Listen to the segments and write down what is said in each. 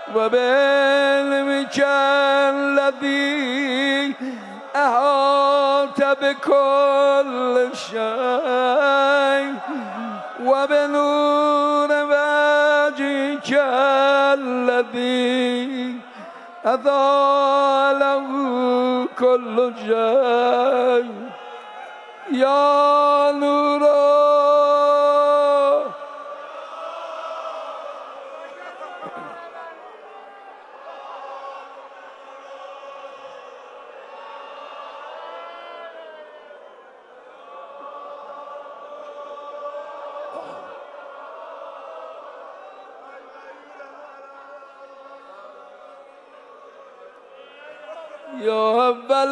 وبعلمك الذي أحاط بكل شيء وبنور وجهك الذي أضاء كل شيء يا نور يا أول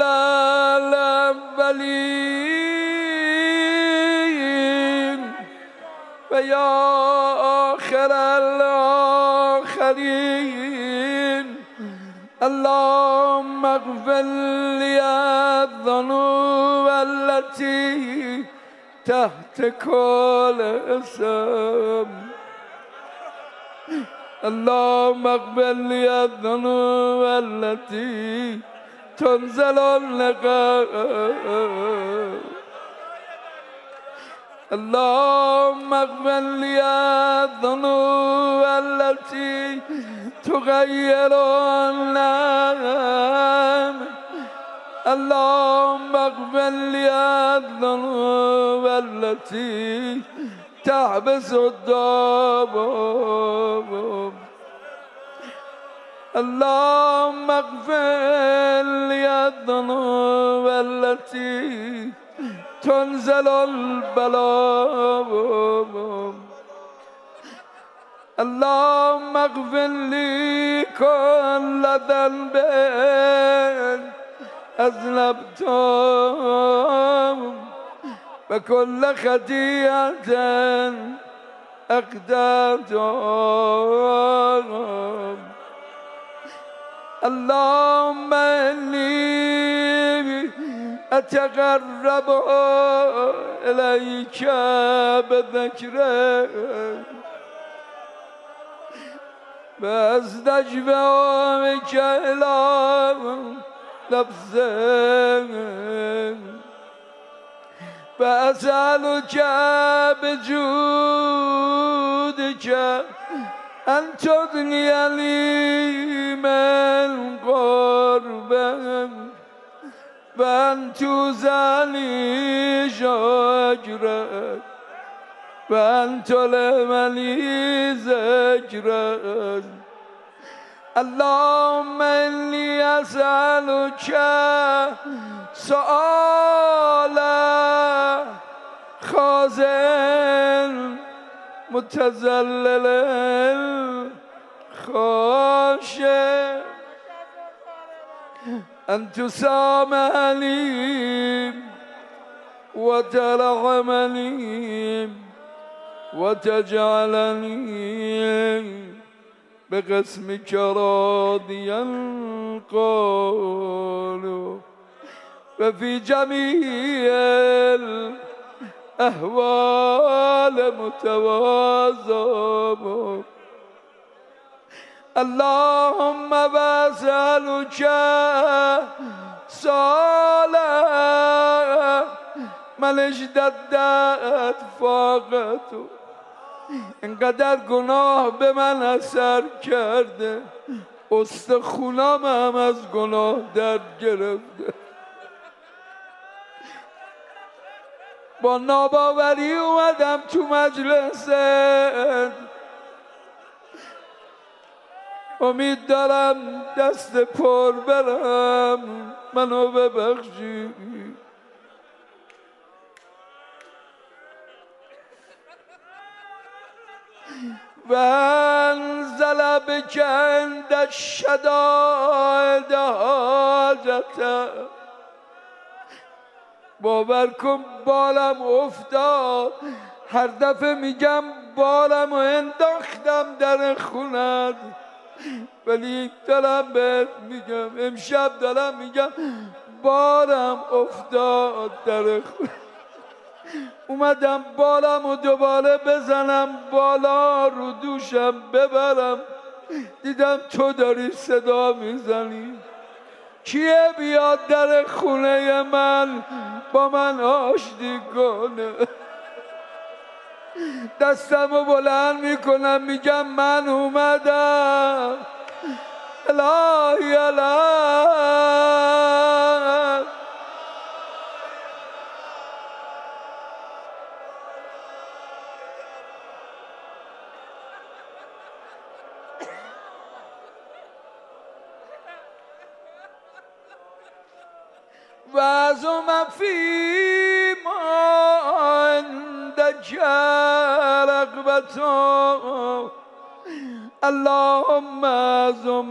الأولين ويا آخر الآخرين اللهم اغفر لي الذنوب التي تحت كل اسم اللهم اغفر لي الذنوب التي تنزل النقاء اللهم اغفر لي الذنوب التي تغير النعم اللهم اغفر لي الذنوب التي تحبس الضباب اللهم اغفر لي الذنوب التي تنزل البلاء اللهم اغفر لي كل ذنب أذنبته وكل خطيئة أقدرته اللهم إني أتقرب إليك بذكرك وأستشفع بك إلى نفسك وأسألك بجودك أن تغني لي من قربك وأن توزعني شجرك وأن تلمني ذكرك اللهم إني أسألك سؤالا خازن متذلل خاشع أن تسامحني وترحمني وتجعلني بقسمك راضيا قالوا وفي جميع الأهوال متواضع اللهم بسألك صالح من اشتدت فاقته اینقدر گناه به من اثر کرده استخونم هم از گناه در گرفته با ناباوری اومدم تو مجلست امید دارم دست پر برم منو ببخشی و انزل بک عند الشدائد حاجته باور کن بالم افتاد هر دفعه میگم بالم و انداختم در خونت ولی دارم بهت میگم امشب دارم میگم بالم افتاد در خونت اومدم بالم و دوباره بزنم بالا رو دوشم ببرم دیدم تو داری صدا میزنی کیه بیاد در خونه من با من آشتی کنه. دستمو بلند میکنم میگم من اومدم الهی الهی. وعظم فيما عندك رغبته اللهم عظم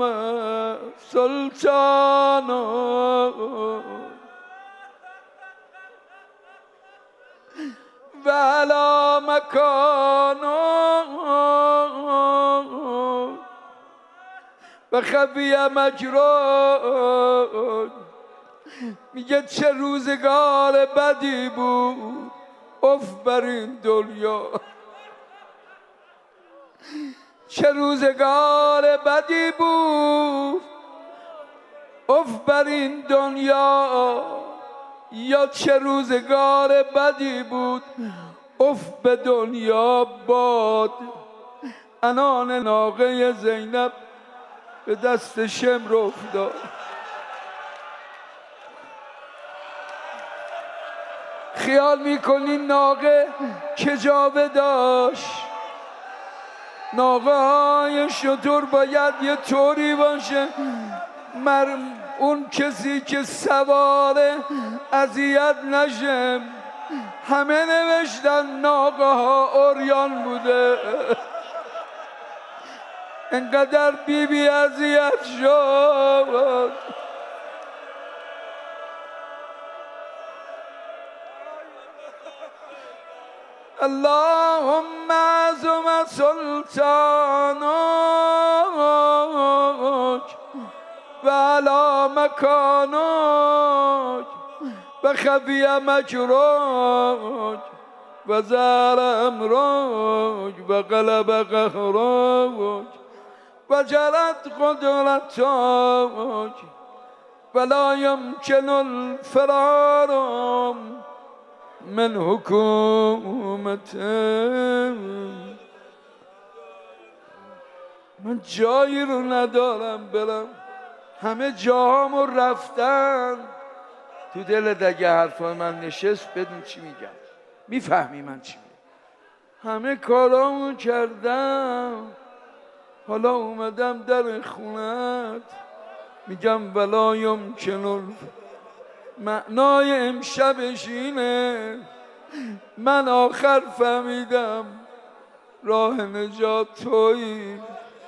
سلطانه وعلى مكانه وخفي مجراه. میگه چه روزگار بدی بود اف بر این دنیا، چه روزگار بدی بود اف بر این دنیا، یا چه روزگار بدی بود اف به دنیا باد. انان ناقه زینب به دست شمر افتاد. خیال میکنین ناقه که جاوه داشت؟ ناقه های شتر باید یه طوری باشه اون کسی که سواره اذیت نشه. همه نوشتن ناقه ها عریان بوده. انقدر بیبی اذیت شد. اللهم عظم سلطانك وعلى مكانك وخفي مجراك وزار امرك وغلب قهرك وجرت قدرتك ولا يمكن الفرار من حکومته. من جایی رو ندارم برم، همه جاهامو رفتن. تو دلت اگه حرفای من نشست بدون چی میگم، میفهمی من چی میگم. همه کارامو کردم، حالا اومدم در خونت میگم ولا یمکن. معنای امشبش اینه من آخر فهمیدم راه نجات تویی.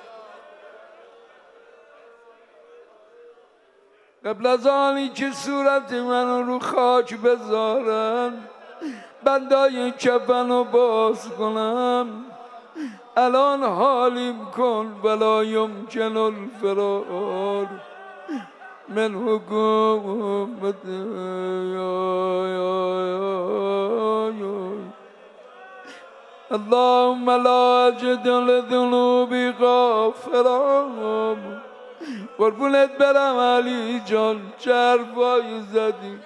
قبل از آنی که صورت منو رو خاک بذارن بندای کفنو باز کنم الان حالیم کن ولا یمکن الفرار من حکومت. اللهم لا اجد لذنوبی غافرا. قربونت برم علی جان چه حرفایی زدی.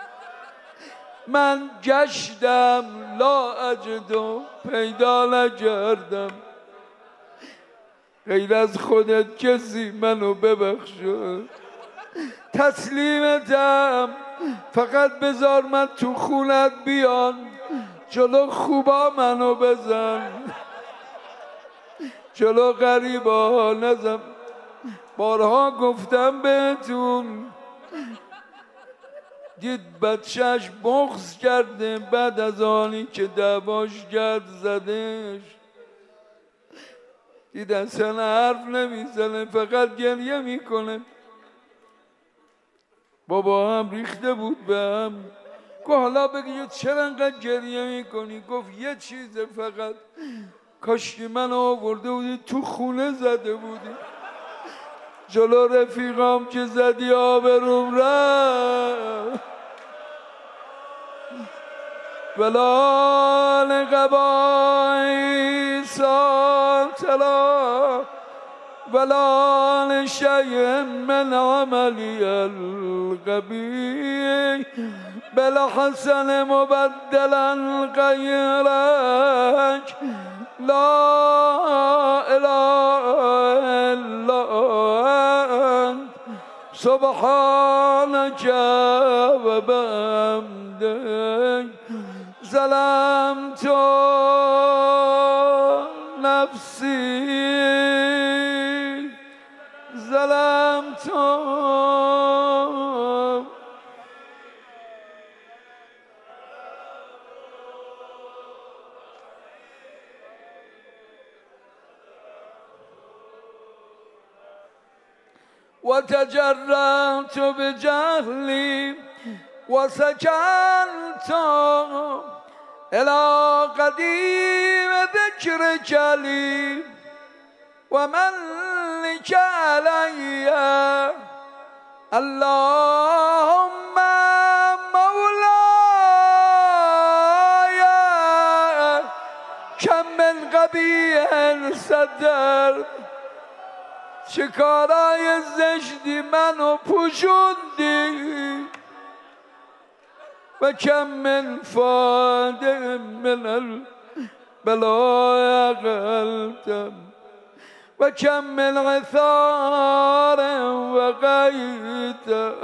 من گشتم لا اجد پیدا نکردم غیر از خودت کسی منو ببخشه. تسلیمتم فقط بذار من تو خونت بیان جلو خوبا منو بزن جلو غریبا نزن. بارها گفتم بهتون دید بچهش بغض کرده بعد از آنی که دعواش کرد زدش. دید اصلا حرف نمیزنه فقط گریه میکنه. بابا هم ریخته بود به هم. گفت حالا بگی چرا انقدر گریه میکنی؟ گفت یه چیزه فقط، کاشکی من آورده بودی تو خونه زده بودی جلو رفیقام که زدی آبروم رفت. ولا لقبای ساتلا ولا لشيء من عملي القبيح بالحسن مبدلا غيرك لا إله إلا أنت سبحانك وبحمدك ظلمت نفسي ظلمت وتجرأت بجهلي وسكنت إلى قديم ذكرك لي ومن لك علي اللهم مولاي كم من قبيح صدر چه کارای زشتی منو پوشوندی و کم من فاده من البلاء قلتم و کم من عثار و غیت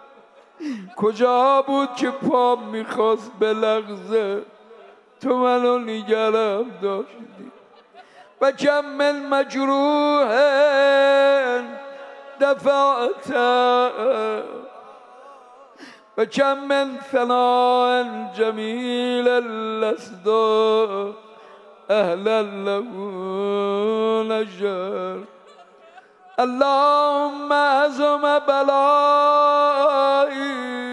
کجا بود که پام میخواست بلغزه تو منو نگرم داشتی و کم من مجروح دفعت و کم من ثناء جمیل لست اهلا له نجر اللهم عظم بلایی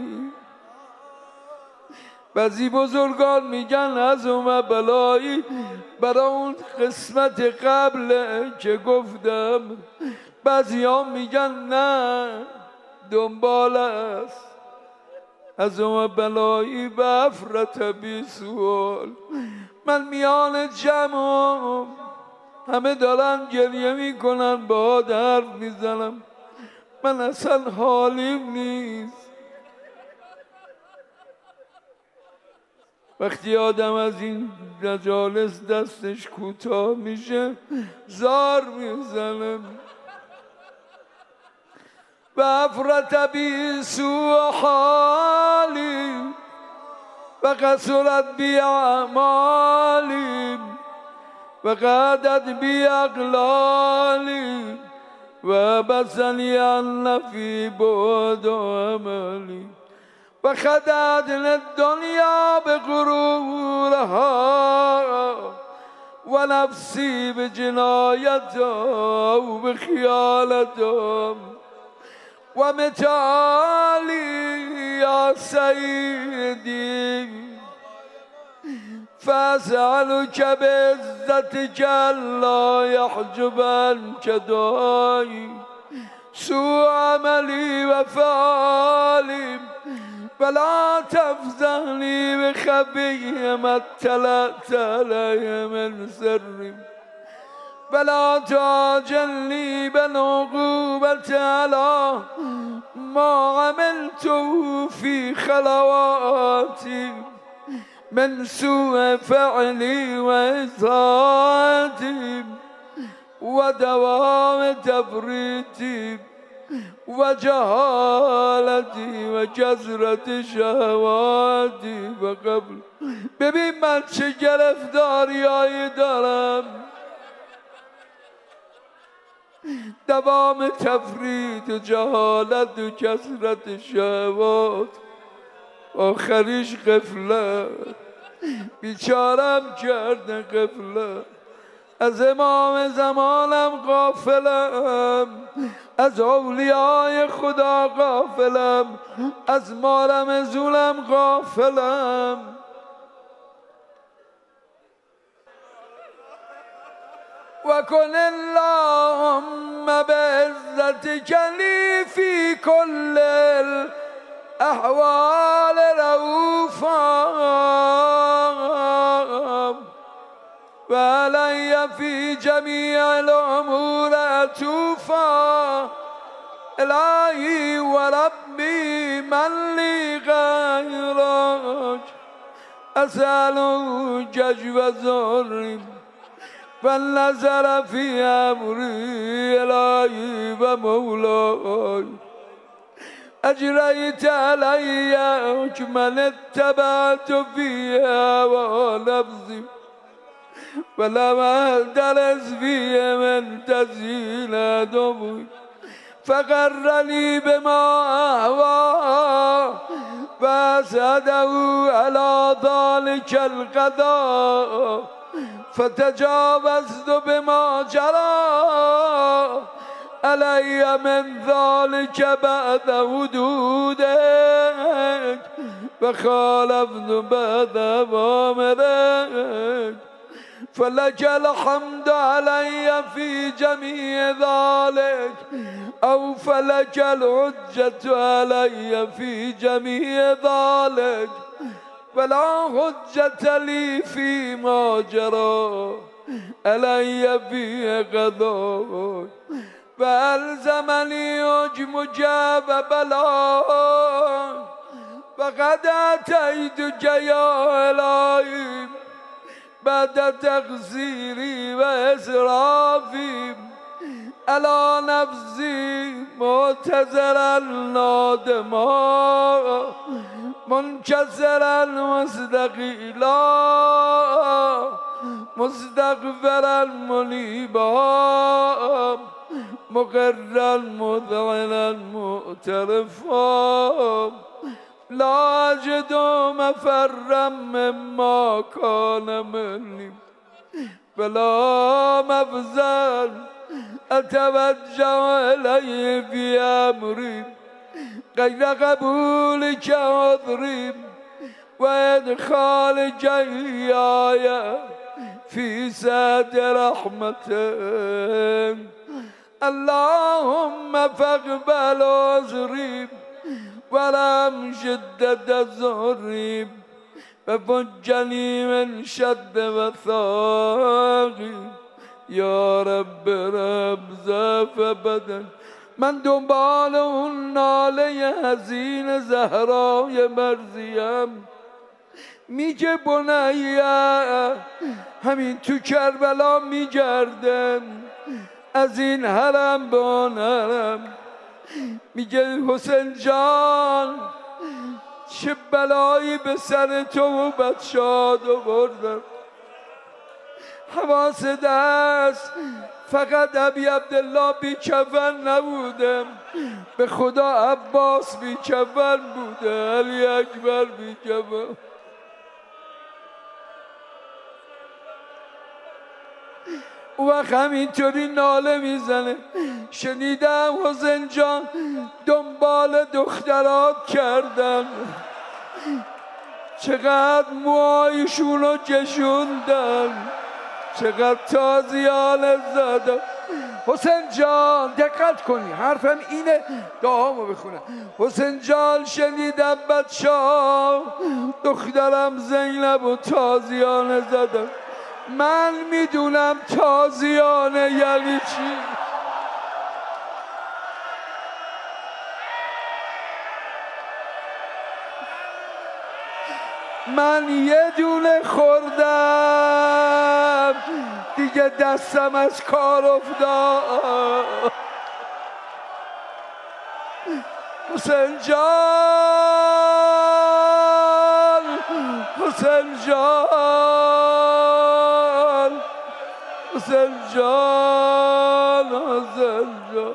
بعضی بزرگان میگن عظم بلایی برای اون قسمت قبل که گفتم بعضی ها میگن نه دنبال است عظم بلایی و افرط بی سوال من میان جمع همه دارن گریه میکنن با حرف میزنم من اصلا حالیم نیست وقتی آدم از این مجالس دستش کوتاه میشه زار میزنه و افرط بی سوء حالی و قصرت بی اعمالی و قعدت بی اقلالی و بسنی ان فی بعد عملی و خدعتنی الدنیا بغرورها و نفسی بجنایتها و بخیالتها و متالی یا سیدی فاسألك بعزتك الا يحجبنك دعائي سوء عملي وفعالي ولا تفزعني بخبي ما اطلعت علي من سر ولا تعجلني بالعقوبة على ما عملته في خلواتي من سوء فعلي وإساءتي ودوام تفريطي وجهالتی و کثرت شهواتی و قبل ببین من چه گرفتاریایی دارم دوام تفرید و جهالت و کثرت شهوات آخریش غفلت بیچارم کرده غفلت از امام زمانم غافلم از اولیای خدا غافلم از مارم زولم غافلم و کن اللهم بعزتك لی فی کل الاحوال رؤوفا و علی فی جمیع الامور لطوفا إلهي وربي من لي غيرك أسأل ججو زهري فالنظر في أمري إلهي ومولاي أجريت علي من اتبعت فيها ونفسي ولم أدرس فيها من تزيل دمي فغرني بما أهوى فأسعده على ذلك القضاء فتجاوزت بما جرى علي من ذلك بعد حدودك وخالفت بعد أوامرك فلك الحمد علي في جميع ذلك أو فلك الحجة علي في جميع ذلك فلا حجة لي فيما جرى علي في قضاء فألزمني مجاب بلاء فقد أتيتك يا إلهي بعد تقصيري وإسرافي على نفسي معتذرا نادما منكسرا مستقيلا مستغفرا منيبا مقرا مذعنا مؤترفا لا أجد مفرا مما كان مني فلا مفزا أتوجه إليه في أمري غير قبولك عذري وإدخالك إياي في سعة رحمتك اللهم فاقبل عذري ولم شدة زهري ففجني من شد وثاقي یا رب ضعف بدن من دنبال اون ناله حزین زهرای مرزیم میگه بنیه همین تو کربلا میگردم از این حرم به آن حرم میگه حسین جان چه بلایی به سر تو و بچه‌هات آوردم حواس دست فقط ابی عبدالله بی کفن نبودم به خدا عباس بی کفن بوده علی اکبر بی کفن او وقت همینطوری ناله میزنه شنیدم حسین جان دنبال دخترات کردن چقدر موهایشونو کشوندن چقدر تازیانه زدن حسین جان دقت کنی حرفم اینه دعامو بخونم حسین جان شنیدم بچه ها دخترم زینب و تازیانه زدن من میدونم تازیانه یعنی چی من یه دونه خوردم دیگه دستم از کار افتاد حسین جان حسین جان حسین جان حسین جان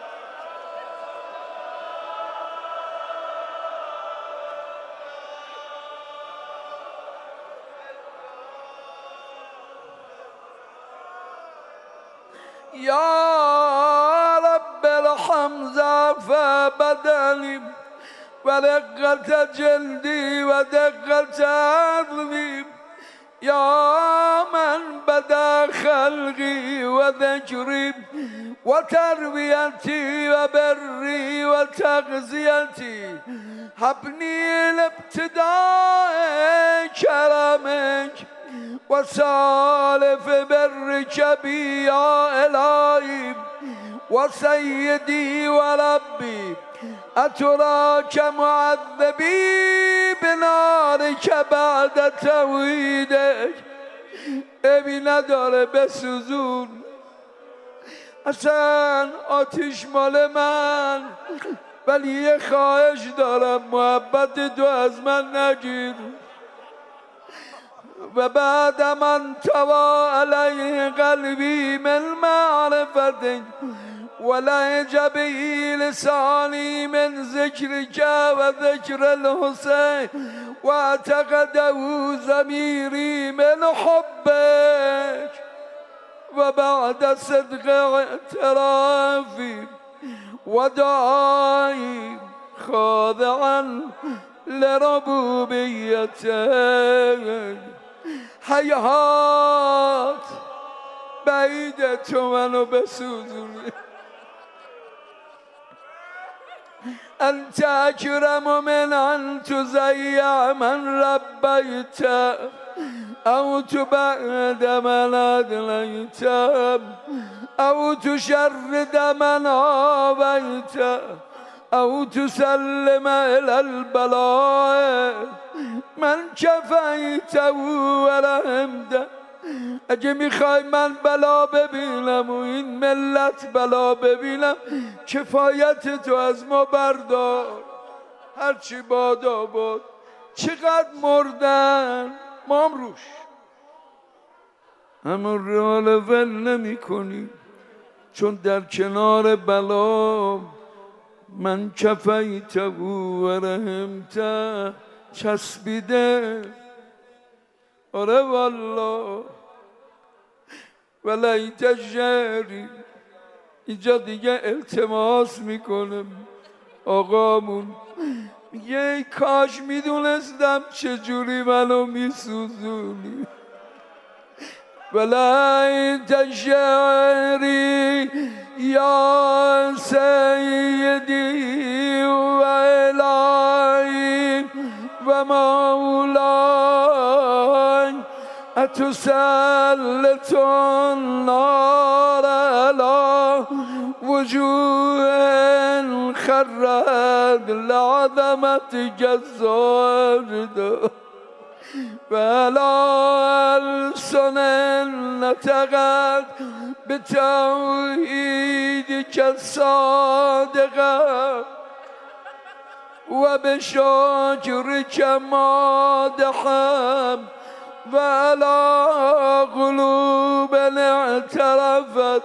یا رب ارحم ضعف بدنی و دقت جلدی و دقت عقلی یا من بدا خلقی و ذکری و تربیتی و بری و تغذیتی حبنی الابتداء کرمک و سالف برک بی یا الهی وسيدي وربي أتراك معذبي بنارك بعد توحیدک. ابی نداره بسوزون، اصلا آتیش مال من، ولی یه خواهش دارم محبت تو از من نگیر. و بعد من طوى علیه قلبی من معرفتک ولهج به لسانی من ذکرک و ذکر الحسین و اعتقده ضمیری من حبک. و بعد صدق اعترافی و دعایی خاضعا لربوبیتک. حیات بعید تو منو بسوزونی. انت اکرم من ان تضیع من ربیت او تبعد من ادلیت او تشرد من آویت او تسلم الى البلاء. من کفیت و رحمت. اگه میخوای من بلا ببینم و این ملت بلا ببینم، کفایت تو از ما بردار. هرچی بادا باد، چقدر مردن ما هم روش، همون رال ول نمی کنیم، چون در کنار بلا من کفیت و رحمت چسبیده. آره والله ولیت شعری. اینجا دیگه التماس میکنم آقامون، میگه ای کاش میدونستم چجوری منو میسوزونی. ولیت شعری یا سیدی و الهی و مولای اتسلط النار علی وجوه خرت لعظمتک الزارده و علی السن نطقت بتوحیدک الصادقه و بشاکرک مادحا و علی قلوب اعترفت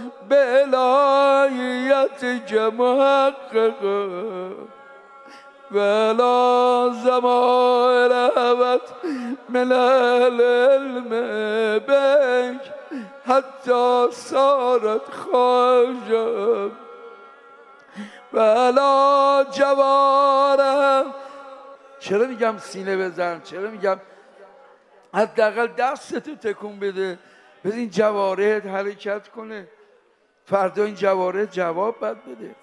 بإلهیتک محققه و علی ضمائر هوت من العلم بک حتی صارت خواجه و علی جواره. چرا میگم سینه بزن؟ چرا میگم حداقل دستتو تکون بده، بده این جوارحت حرکت کنه، فردا این جوارح جواب بد بده.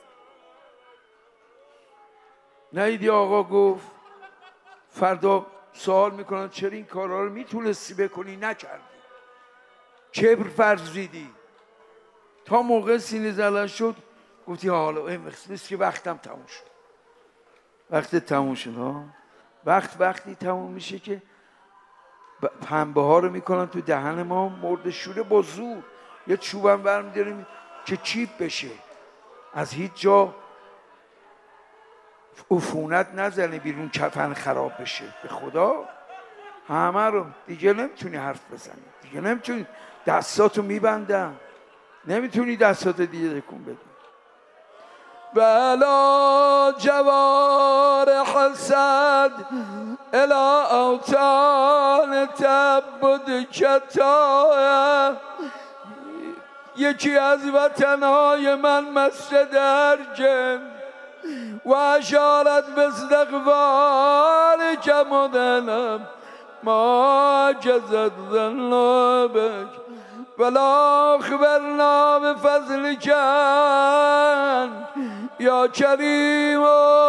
نیدی آقا گفت فردا سوال میکنن چرا این کارها رو میتونستی بکنی نکردی، کبر فرزیدی، تا موقع سینه زدن شد گفتی حالا مثل که وقتم تموم شد. وقت تموم شد ها. وقتی تموم میشه که پنبه ها رو میکنن تو دهن ما، مرد شوره با زور یه چوبم برمیداریم که چیپ بشه، از هیچ جا عفونت نزنه بیرون، کفن خراب بشه. به خدا همه رو دیگه نمیتونی حرف بزنی، دیگه نمیتونی، دستاتو میبندم، نمیتونی دستاتو دیگه تکون بدی. بلا جوار حسد الى اوتان تعبد کتا. یکی از وطنهای من مسجد ارجن و اشارت به استقبال که مدنم ما جزد ذنبک ولا اخبرنا بفضل کن یا کریم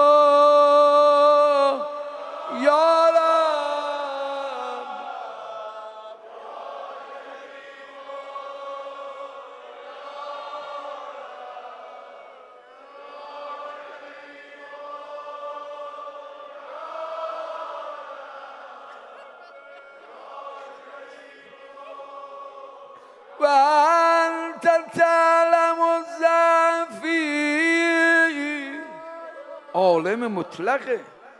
یا رب. عالم مطلقه.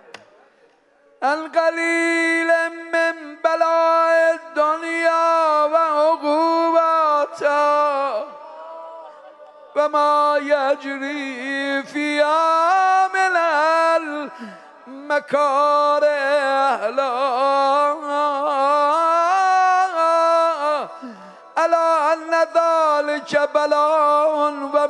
القلیل من بلاء الدنیا و عقوباتها و ما یجری فیها من المکاره الا ان ذلك بلاء و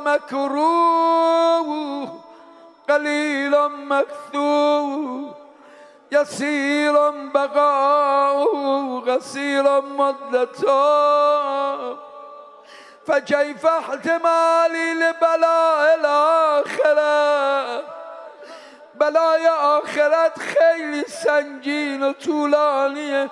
مکروه قلیل مکثور یسیر بقاؤه قصیر مدته فكيف احتمالي لبلاء الآخرة بلای آخرت خیلی سنگین و طولانیه.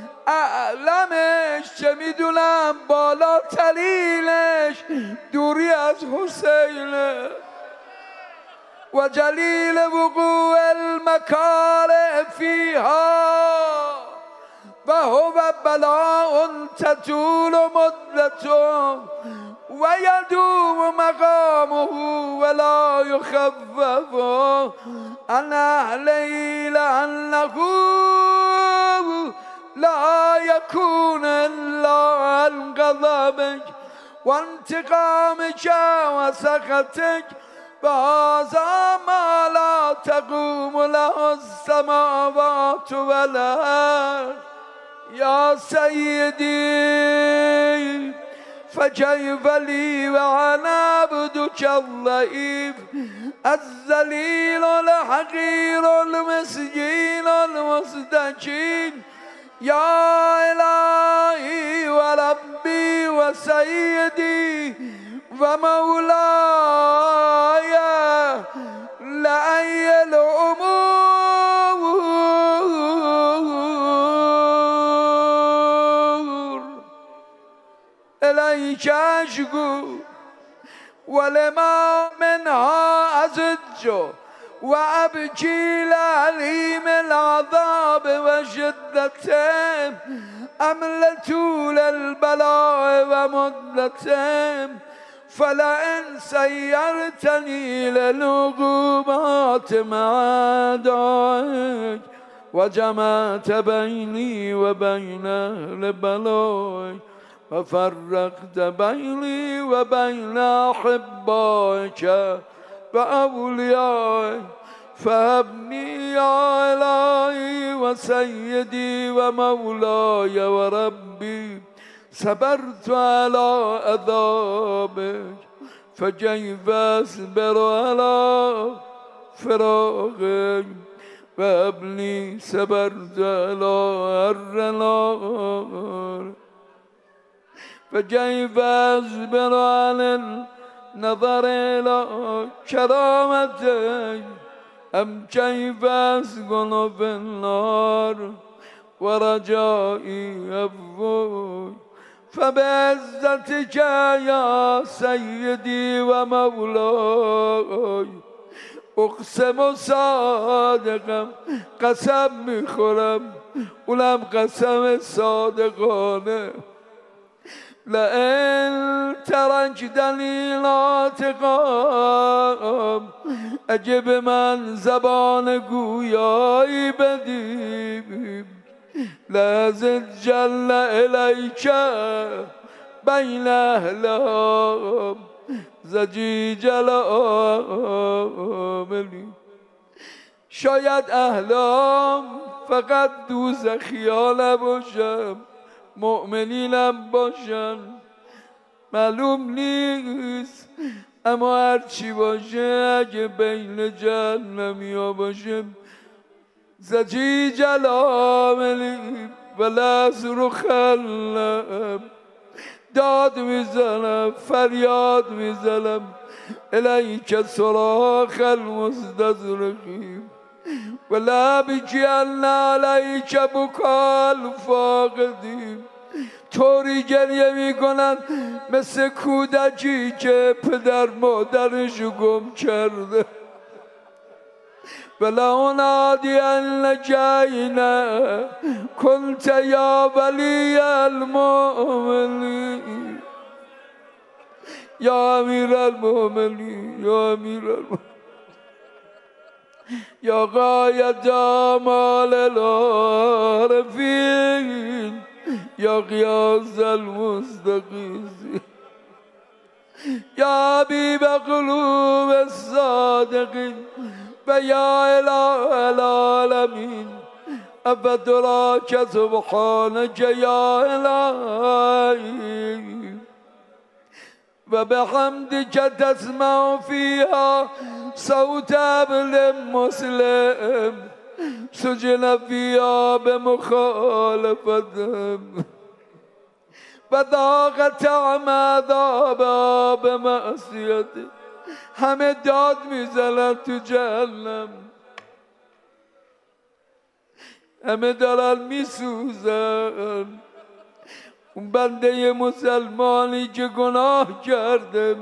اعلمش چه میدونم بالاترینش دوری از حسینه و جلیل وقوع المکاره فیها و هو بلاء تطول مدته و یدوم مقامه ولا یخفف عن اهله لانه لا يكون الا عن غضبك وانتقامك وسخطك وهذا ما لا تقوم له السماوات والارض یا سیدی فكيف لي وأنا عبدك الضعيف الذليل الحقير المسكين المستكين يا إلهي وربي وسيدي ومولاي لأي الأمور إليك أشكو ولما منها أزج وأبكي لعليم العذاب وشدته أمل طول البلاء ومدته فلئن سيرتني للعقوبات مع أعدائك وجمعت بيني وبين أهل بلائك وفرقت بيني وبين أحبائك وأوليائك فهبني يا إلهي وسيدي ومولاي وربي صبرت على عذابك فكيف أصبر على فراقك وهبني صبرت على النار فكيف أصبر على النظر إلى كرامتك أم كيف أسكن في النار ورجائي عفوك فبعزتك يا سيدي ومولاي اقسم صادقم قسم میخورم اونم قسم صادقانه لئن ترکتنی ناطقا اگه به من زبان گویایی بدی لازد جل الیک بین اهلام زجیج العاملی شاید اهلام فقط دوزخیا نباشم مؤمنینم باشن معلوم نیست اما هرچی باشه اگه بین جهنمی ها باشه زجیج العاملی و لازر خلم داد میزنم فریاد میزنم الیک صراخ المستضرخین و لا بکین علیک بکا الفاقدین طوری گریه میکنن مثل کودکی که پدر مادرش گم کرده ولا نادینک این کنت یا ولی المؤمنین یا امیر المؤمنین یا امیر المؤمنین یا غایت آمال العارفین یا غیاث المستغیثین یا حبیب قلوب الصادقین و یا اله العالمین افتراک سبحانک یا الهی و بحمدک تسمع فیها صوت ابل مسلم سجن فیها بمخالفتهم و ذاق طعم عذابها بمعصیته. همه داد میزنن تو جهنم، همه دارن میسوزن. اون بنده مسلمانی که گناه کرده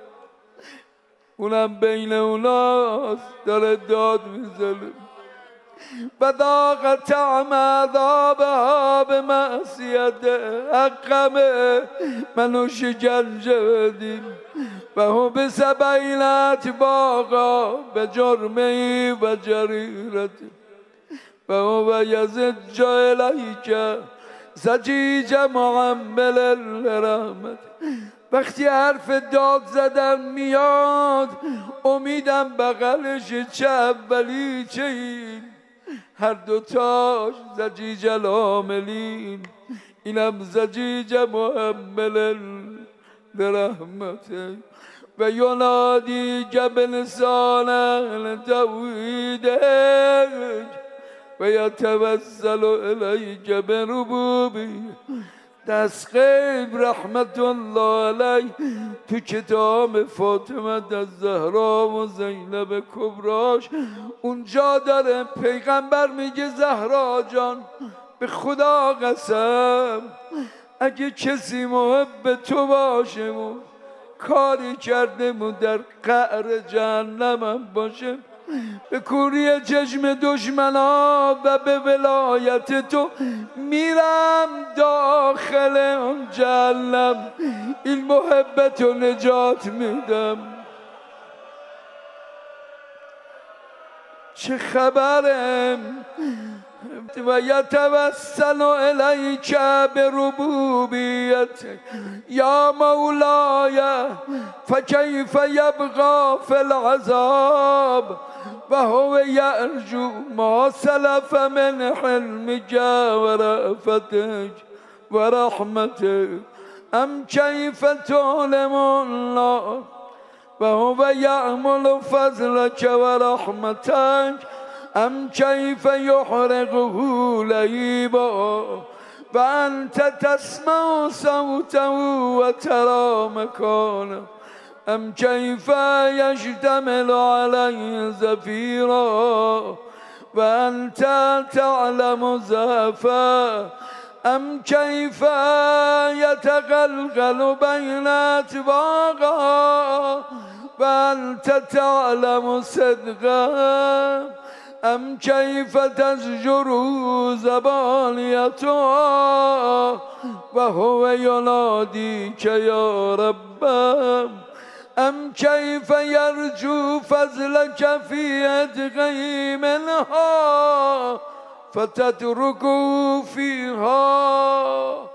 اونم بین اوناست داره داد میزنه. و ذاق طعم عذابها به معصیت حقمه منو شکنجه بدیم و هم به سبیلت باقا به جرمی و جریرت و هو یزج الیک زجیج معمل الرحمت. وقتی حرف داد زدن میاد امیدم بغلش چه اولی چه این هر دوتاش زجیج العاملین اینم زجیج معمل الرحمت. و ینادی که بلسان توحیدک و یتوسل الیک بربوبی. دست غیب رحمت الله علیه تو کتاب فاطمه الزهرا و زینب کبراش اونجا داره پیغمبر میگه زهرا جان به خدا قسم اگه کسی محب تو باشه و کاری کرده و در قعر جهنمم باشه به کوری چشم دشمنا و به ولایت تو میرم داخل اون جهنم این محبت و نجات میدم. چه خبرم و یتوسل الیک بربوبیتک یا مولای فکیف یبقى فی العذاب و هو یرجو ما سلف من حلمک و رأفتک و رحمتک ام کیف تعلم الله و هو یعمل فضلک و رحمتک ام کیف یحرقه لهیبا و انت تسمع صوته و ترى مکانه ام کیف یشتمل علیه زفیرا و انت تعلم ضعفه ام کیف یتقلقل بین اطباقا و انت تعلم صدقه ام کیف تزجر زبانیتها و هو ینادیک یا ربم ام کیف یرجو فضلک فی عتقه منها فتترکه فیها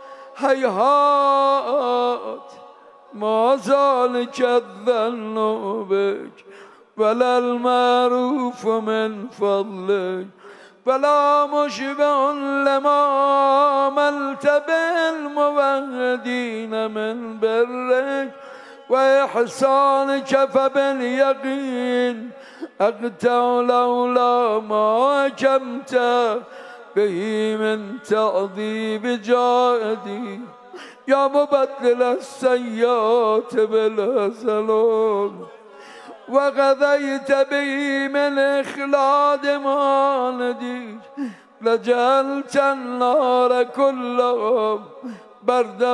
هیهات ما ذلک الظن بک ولا المعروف من فضلك ولا مشبع لما ملت بالموحدين من برك وإحسانك فباليقين أقطع لولا ما حكمت به من تعذيب جادي يا مبدل السيئات بالحسنات وقضيت به من إخلاد ما نديك لجعلت النار كلهم بردا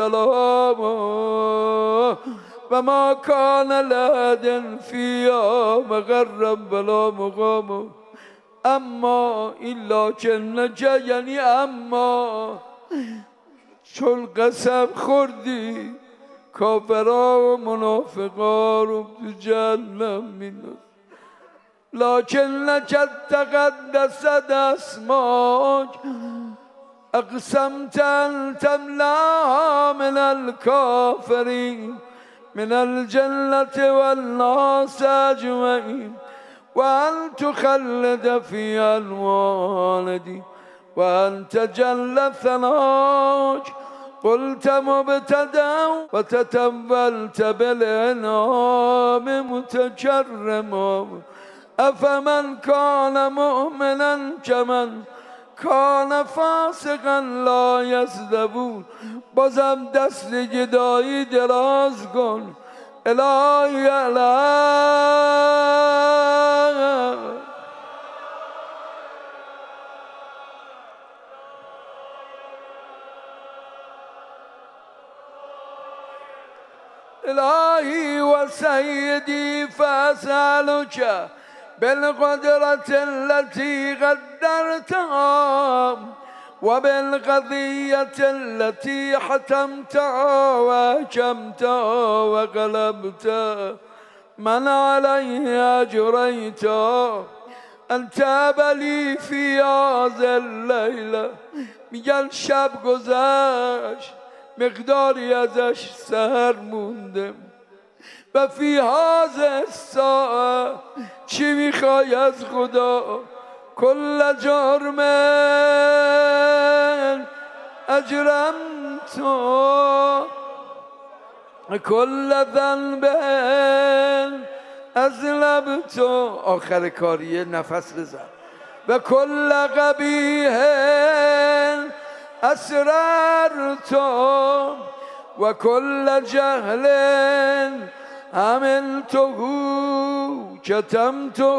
وسلاما وما كان لأحد فيها مغرا ولا مقام اما إلا كنك یعنی اما چون قسم خوردی کافرها و منافقا رو تو جهنم مینداز. لكن لقد تقدست اسماك أقسمت أن تملأ من الكافرين من الجنة والناس أجمعين وأن تخلد فيها الوالدين وأن تجل ثناك قلت مبتدأ وتتولت بالإنعام متكرما أفمن كان مؤمنا كمن کان فاسقا لا یصدبون. بازم دست گدایی دراز کن الهی الهی و سیدی فاسألک بالقدرة التي قدرتها وبالقضية التي حتمتها وحكمتها وقلبتها من عليها أجريتها أن تاب لي في هذا الليلة. میگن شب گذشت مقداری ازش سحر مونده و فی هذا الساعه چی میخوای از خدا؟ کل جرم اجرمت کل ذنب اذنبت. آخر کاریه نفس بزن. و کل قبیح اسررت و کل جهل عملته كتمته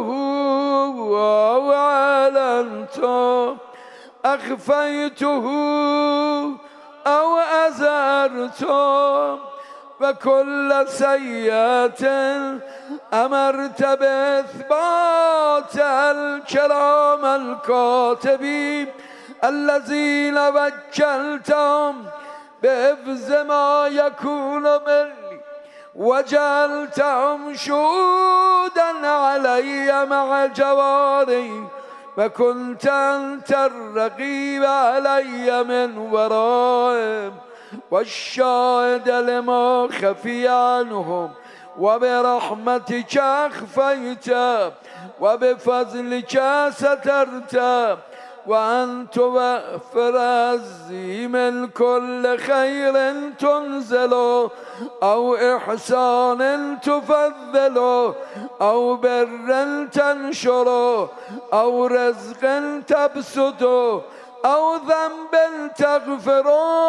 وأعلنته أخفيته أو أزرته وكل سيئة أمرت بإثبات الكلام الكاتبين الذين وكلتهم بحفظ ما يكون مني وجعلتهم شهودا علي مع جواري وكنت أنت الرقيب علي من ورائهم والشاهد لما خفي عنهم وبرحمتك أخفيت وبفضلك سترت وأن توفر عزي من كل خير تنزل أو إحسان تفضل أو بر تنشر أو رزق تبسط أو ذنب تغفر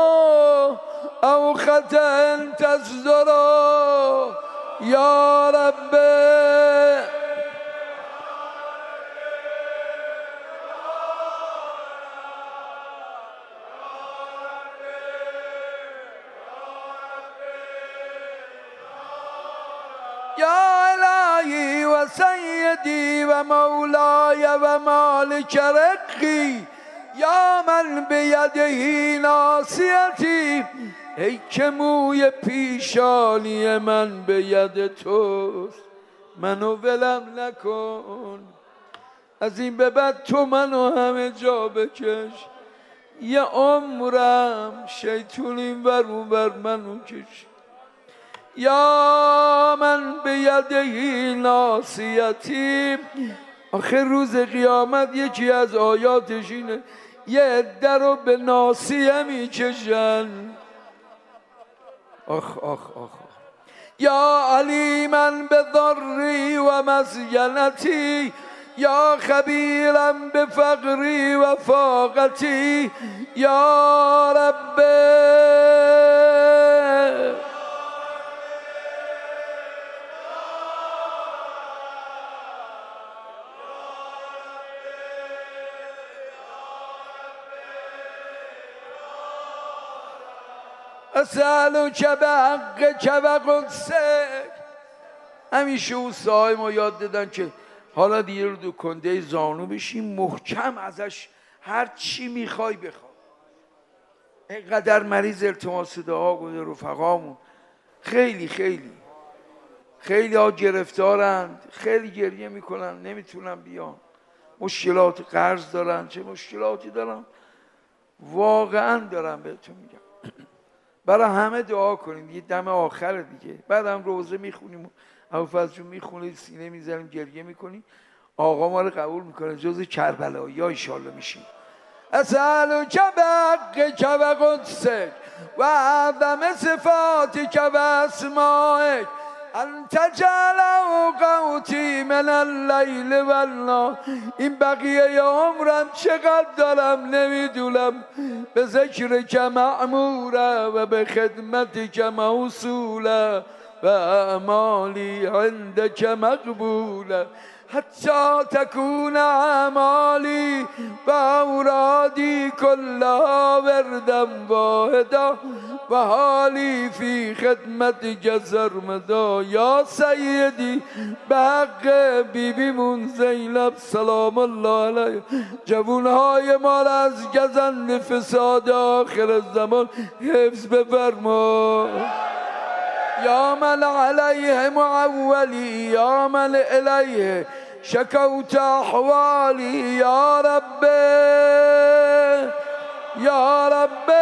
أو خطأ تصدر يا رب. يا إلهي وسيدي ومولاي ومالك رقي يا من بيده ناصيتي. ای که موی پیشانی من به ید توست منو ولم نکن. از این به بعد تو منو همه جا بکش. یه عمرم شیطون این ور اون ور منو کش. یا من بیدهی ناصیتی. آخر روز قیامت یکی از آیاتش اینه یه عده رو به ناصیه میکشن. آخ آخ آخ. یا علیما بضری و مسکنتی یا خبیرا بفقری و فاقتی یا رب. اسألک بحقک و قدسک. همیشه اون صاحب ما یاد دادن که حالا دیگه رو دو کنده زانو بشیم محکم ازش هر چی میخوای بخواه. اینقدر مریض التماس دعا گونه رفقامون خیلی خیلی خیلی ها گرفتارند، خیلی گریه میکنن، نمیتونن بیان، مشکلات قرض دارن، چه مشکلاتی دارن، واقعا دارم بهتون میگم. برای همه دعا کنیم، یه دم آخر دیگه، بعدم روزه میخونیم، ابوالفضل جون میخونید، سینه میزنیم، گریه میکنیم، آقا ما رو قبول میکنه، جز کربلایی ها ایشالله میشیم. اسألك بحقك وقدسك وأعظم صفاتك وأسمائك أن تجعل قوتي من الليل والنهار. این بقیه عمرم چقدر دارم نمیدونم، به ذکرک معموره و به خدمتک موصوله و اعمالی عندک مقبوله حتی تكون اعمالی و اورادی کلها وردا واحدا و حالی فی خدمتک سرمدا. یا سیدی به حق بیبیمون زینب سلام الله علیه، جوانهای ما را از گزند فساد آخر الزمان حفظ بفرما. یا من علیه معولی، یا من الیه شکوت احوالی، یا رب یا رب.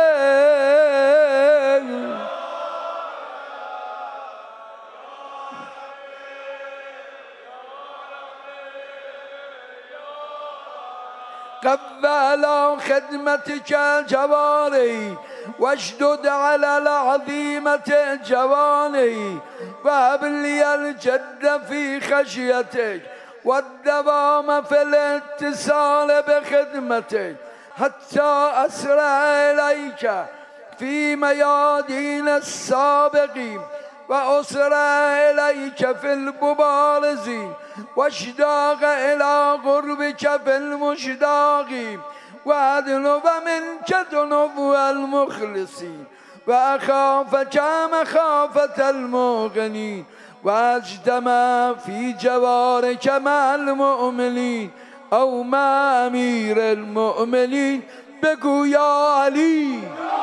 قو على خدمتك جواري واشدد على العظيمة جواني وهب لي الجد في خشيتك والدوام في الاتصال بخدمتك حتى أسرع إليك في ميادين السابقين وأسرع إليك في المبارزين واشتاق إلى قربك في المشتاقين وأدنو منك دنو المخلصين وأخافك مخافة المغنين واجتمع في جوارك مع المؤمنين أو مع أمير المؤمنين بقو يا علي.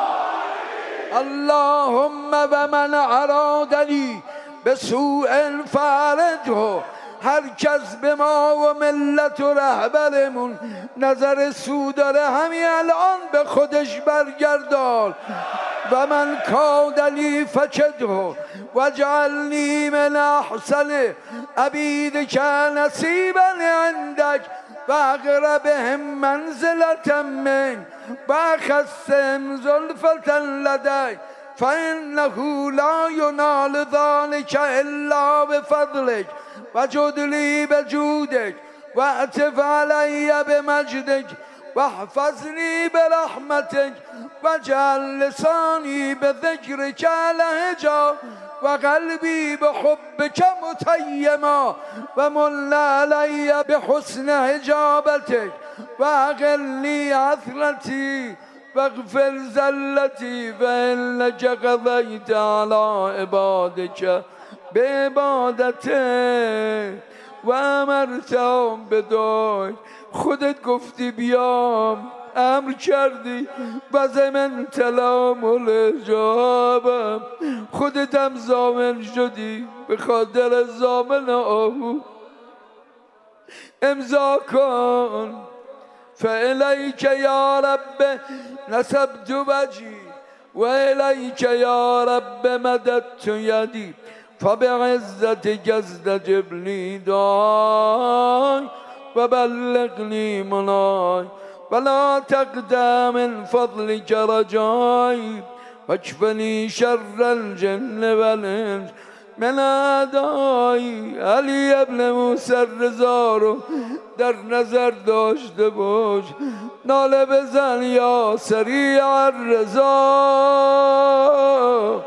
اللهم ومن أرادني بسوء فارجه. هر کس به ما و ملت و رهبرمون نظر سو داره همین الان به خودش برگردان. و من کادلی فکده و جعلنی من احسن عبیدک نصیبا عندک و اقربهم منزلة من و اخصهم زلفة لدیک فإنه لا ينال ذلك إلا بفضلك وجد لي بجودك واعتف علي بمجدك واحفظني برحمتك واجعل لساني بذكرك لهجا وقلبي بحبك متيما ومل علي بحسن هجابتك واغل لي عثرتي واغفر زلتي فإنك قضيت على عبادك بعبادته و امرتهم بدعای. خودت گفتی بیام، امر کردی و زمن تلام الحجابم، خودت هم ضامن شدی به خاطر ضامن آهو امضا کن. فإلیک یا رب نصبت وجهی و الیک یا رب مددت یدی فبعزتك استجب لي دعاي وبلغني مناي ولا تقدم من فضلك رجاي واكفني شر الجن والانس من اعدائی. علی ابن موسی رضا رو در نظر داشته باش، ناله بزن یا سریع الرضا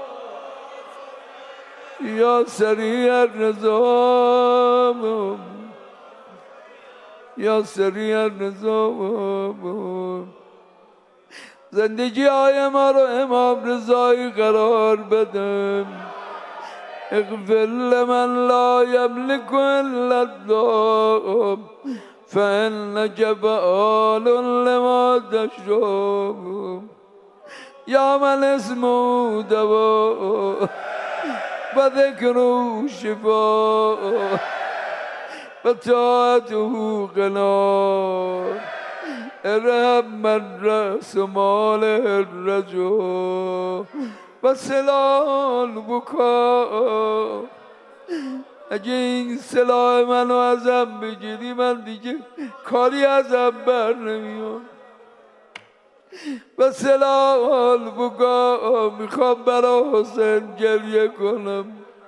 یا سریع الرضا یا سریع الرضا. زندگی های ما رو امام رضایی قرار بدم. اغفر لمن لا يملك الا الدعاء فانك فعال لما تشاء. یا من اسمه دوا و ذکره شفاء و طاعته قنا ارحم من رأس مال الرجا و سلال بکا. اگه این سلاح منو ازم بگیری من دیگه کاری ازم بر نمیاد. و سلال بکا میخوام برا حسین گریه کنم.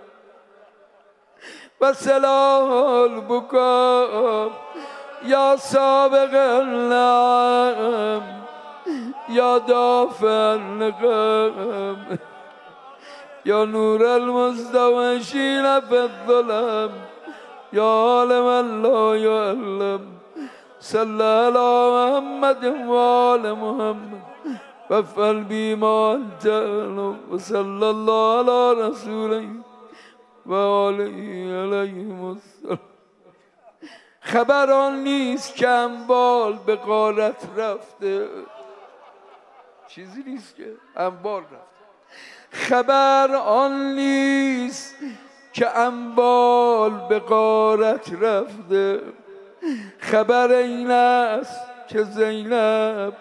و سلال بکا یا سابق النعم یا دافع النقم یا نور المستوشین فی الظلم یا عالم لا یعلم صلی علی محمد و آل محمد وفعل بی ما انت و صلی الله علی رسوله و آله علیهم السلام. خبر آن نیست که انبال به غارت رفته، چیزی نیست که انبال رفته. خبر آن نیست که انبال به غارت رفته، خبر این است که زینب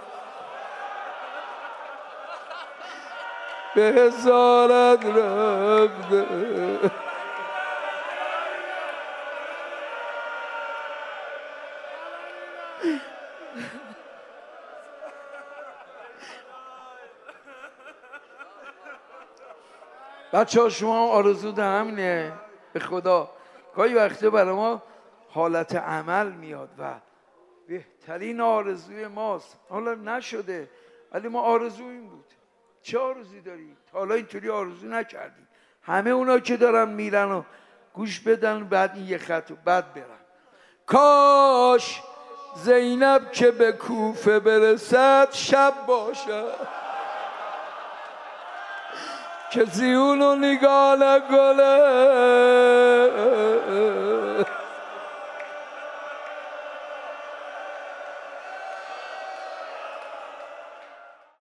به حضارت رفته. بچه ها شما آرزو ده همینه به خدا. گاهی وقته برای ما حالت عمل میاد و بهترین آرزوی ماست. حالا نشده ولی ما آرزو این بود. چه آرزوی داری؟ تا حالا اینطوری آرزو نکردی. همه اونا که دارن میرن و گوش بدن بعد این یه خط و بعد برن. کاش زینب که به کوفه برسد شب باشد که زیون و نگاه نکنه